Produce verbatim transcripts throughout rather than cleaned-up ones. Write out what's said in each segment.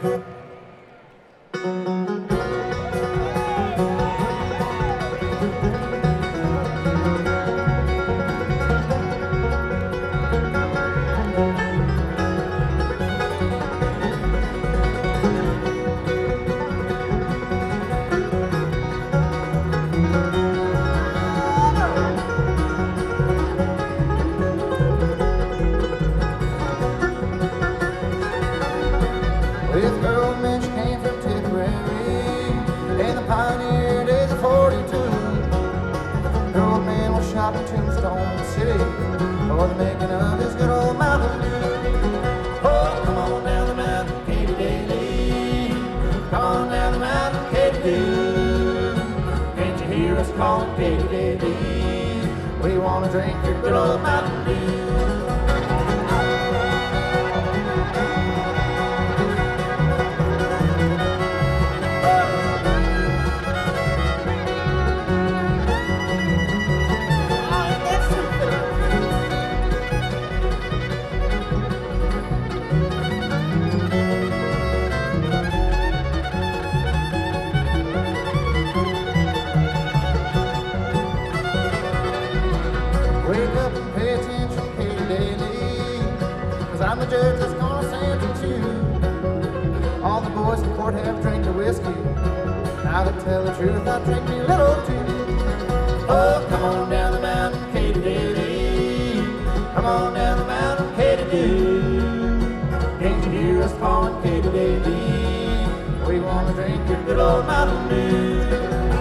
This girl Mitch came from Tipperary in the pioneer days of forty-two. Her old man was shot in Tombstone City for the making of his good old Mountain Dew. Oh, come on down the mountain, Katy Daly. Come on down the mountain, Katy Dew. Can't you hear us calling Katy Daly? We want to drink your good old Mountain Dew. Wake up and pay attention, Katy Daly, 'cause I'm the judge that's gonna sentence you. All the boys in court have drank the whiskey. Now to tell the truth, I drink me a little too. Oh, come on down the mountain, Katy Daly. Come on down the mountain, Katy Dew. Can't you hear us calling Katy Daly? We wanna drink your good old Mountain Dew.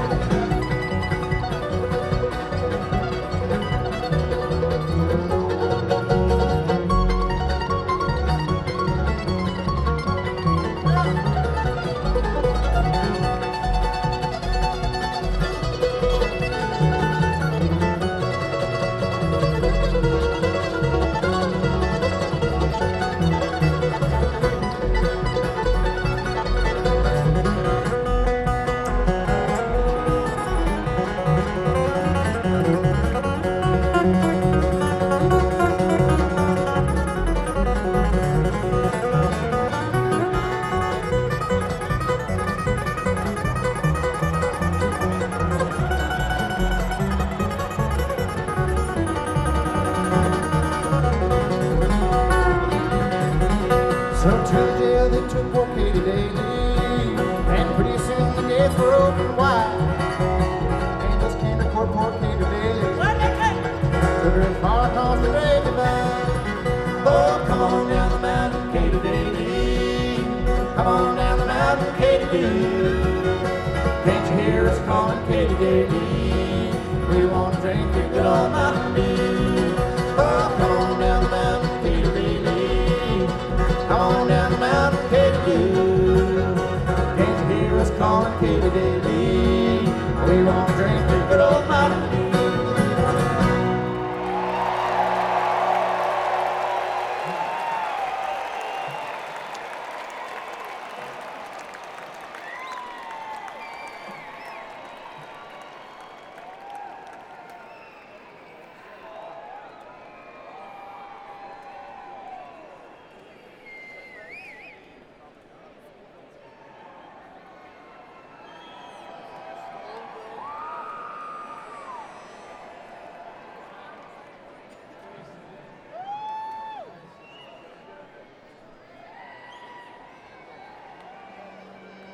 So to the jail they took poor Katy Daly, and pretty soon the gates were open wide. Angels came to court, poor Katy Daly, took her as far across the great divide. Oh, come on down the mountain, Katy Daly. Come on down the mountain, Katy Dew. Can't you hear us calling Katy Daly? We want to drink your good old Mountain Dew.